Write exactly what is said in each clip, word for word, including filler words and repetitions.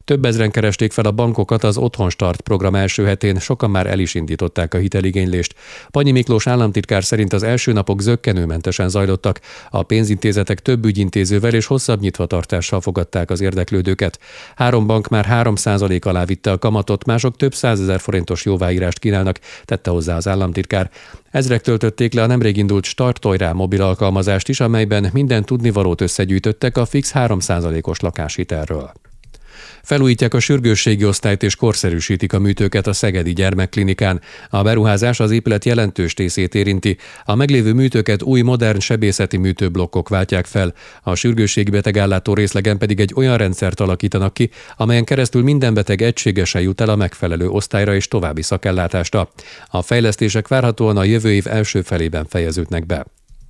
Több ezren keresték fel a bankokat az Otthonstart program első hetén, sokan már el is indították a hiteligénylést. Pannyi Miklós államtitkár szerint az első napok zökkenőmentesen zajlottak. A pénzintézetek több ügyintézővel és hosszabb nyitvatartással fogadták az érdeklődőket. Három bank már három százalék alá vitte a kamatot, mások több százezer forintos jóváírást kínálnak, tette hozzá az államtitkár. Ezrek töltötték le a nemrég indult Startojrá mobil alkalmazást is, amelyben minden tudnivalót összegyűjtöttek a fix három százalékos lakáshitelről. Felújítják a sürgősségi osztályt és korszerűsítik a műtőket a Szegedi Gyermekklinikán. A beruházás az épület jelentős részét érinti. A meglévő műtőket új, modern sebészeti műtőblokkok váltják fel. A sürgősségi betegállátó részlegen pedig egy olyan rendszert alakítanak ki, amelyen keresztül minden beteg egységesen jut el a megfelelő osztályra és további szakellátásra. A fejlesztések várhatóan a jövő év első felében fejeződnek be.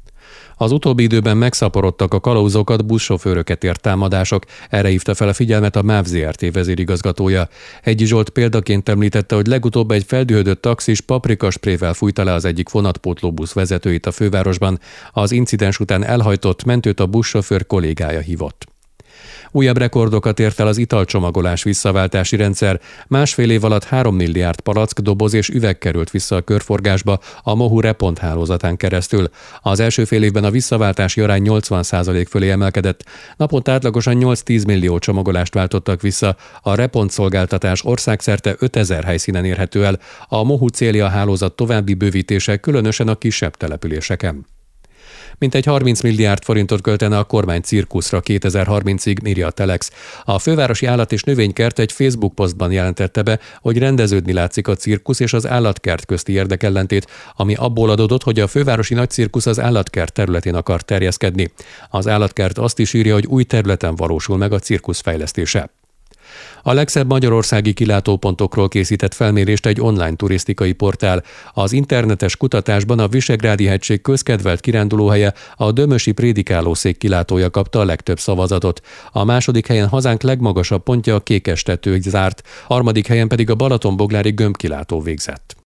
Az utóbbi időben megszaporodtak a kalauzokat, buszsofőröket ért támadások, erre hívta fel a figyelmet a MÁV Zé Er Té vezérigazgatója. Hegyi Zsolt példaként említette, hogy legutóbb egy feldühödött taxis paprikasprével fújta le az egyik vonatpótlóbusz vezetőit a fővárosban. Az incidens után elhajtott, mentőt a buszsofőr kollégája hívott. Újabb rekordokat ért el az italcsomagolás visszaváltási rendszer. Másfél év alatt három milliárd palack, doboz és üveg került vissza a körforgásba a Mohu Repont hálózatán keresztül. Az első fél évben a visszaváltási arány nyolcvan százalék fölé emelkedett. Naponta átlagosan nyolc-tíz millió csomagolást váltottak vissza. A Repont szolgáltatás országszerte ötezer helyszínen érhető el. A Mohu célja a hálózat további bővítése, különösen a kisebb településeken. Mintegy harminc milliárd forintot költene a kormány cirkuszra kétezer-harmincig, írja a Telex. A fővárosi állat- és növénykert egy Facebook posztban jelentette be, hogy rendeződni látszik a cirkusz és az állatkert közti érdekellentét, ami abból adódott, hogy a fővárosi nagycirkusz az állatkert területén akar terjeszkedni. Az állatkert azt is írja, hogy új területen valósul meg a cirkusz fejlesztése. A legszebb magyarországi kilátópontokról készített felmérést egy online turisztikai portál. Az internetes kutatásban a Visegrádi-hegység közkedvelt kirándulóhelye, a Dömösi Prédikálószék kilátója kapta a legtöbb szavazatot. A második helyen hazánk legmagasabb pontja a Kékestető zárt, harmadik helyen pedig a Balatonboglári gömbkilátó végzett.